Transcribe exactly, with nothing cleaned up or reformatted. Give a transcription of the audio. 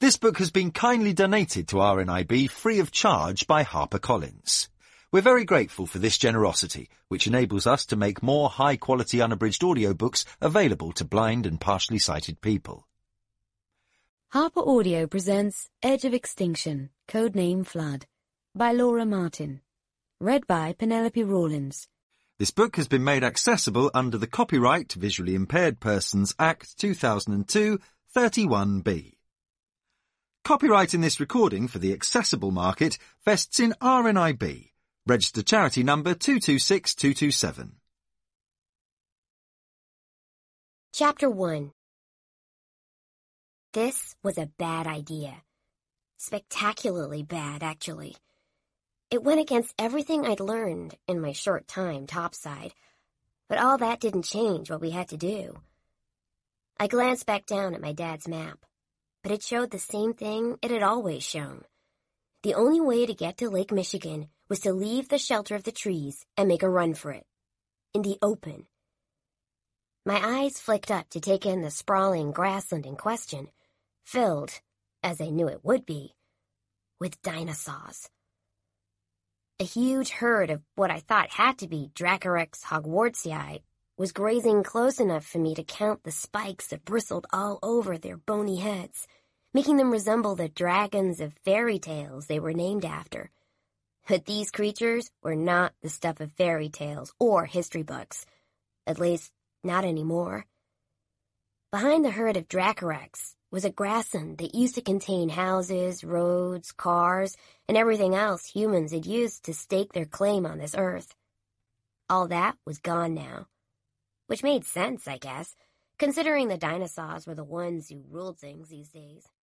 This book has been kindly donated to R N I B free of charge by HarperCollins. We're very grateful for this generosity, which enables us to make more high-quality unabridged audiobooks available to blind and partially sighted people. Harper Audio presents Edge of Extinction, Codename Flood, by Laura Martin. Read by Penelope Rawlins. This book has been made accessible under the Copyright Visually Impaired Persons Act two thousand two, thirty-one B. Copyright in this recording for the accessible market vests in R N I B. Registered charity number two two six two two seven. Chapter one. This was a bad idea. Spectacularly bad, actually. It went against everything I'd learned in my short time topside, but all that didn't change what we had to do. I glanced back down at my dad's map, but it showed the same thing it had always shown. The only way to get to Lake Michigan was to leave the shelter of the trees and make a run for it. In the open. My eyes flicked up to take in the sprawling grassland in question, filled, as I knew it would be, with dinosaurs. A huge herd of what I thought had to be Dracorex hogwartsii was grazing close enough for me to count the spikes that bristled all over their bony heads, making them resemble the dragons of fairy tales they were named after. But these creatures were not the stuff of fairy tales or history books. At least, not anymore. Behind the herd of Dracorex was a grassland that used to contain houses, roads, cars, and everything else humans had used to stake their claim on this earth. All that was gone now. Which made sense, I guess, considering the dinosaurs were the ones who ruled things these days.